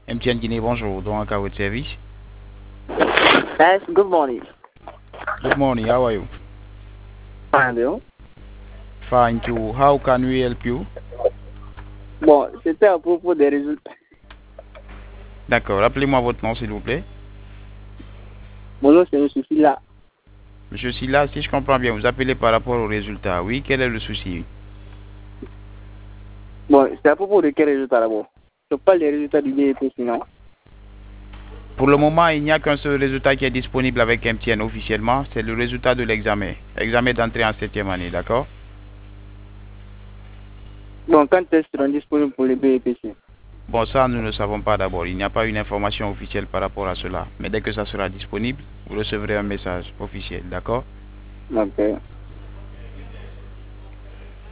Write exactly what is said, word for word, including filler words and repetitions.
M T N Guinea, bonjour. Donc, à votre service. Yes, good morning. Good morning. How are you? Fine, you? Fine too. How can we help you? Bon, c'était à propos des résultats. D'accord. Rappelez-moi votre nom, s'il vous plaît. Mon nom, c'est M. Silla. Monsieur Silla, si je comprends bien, vous appelez par rapport aux résultats. Oui, quel est le souci? Bon, c'est à propos de quel résultat d'abord? Je parle des résultats du B E P, sinon. Pour le moment, il n'y a qu'un seul résultat qui est disponible avec M T N officiellement. C'est le résultat de l'examen. Examen d'entrée en septième année, d'accord? Bon, quand est-ce qu'ils seront disponibles pour le B E P C? Bon, ça, nous ne savons pas d'abord. Il n'y a pas une information officielle par rapport à cela. Mais dès que ça sera disponible, vous recevrez un message officiel, d'accord? Ok.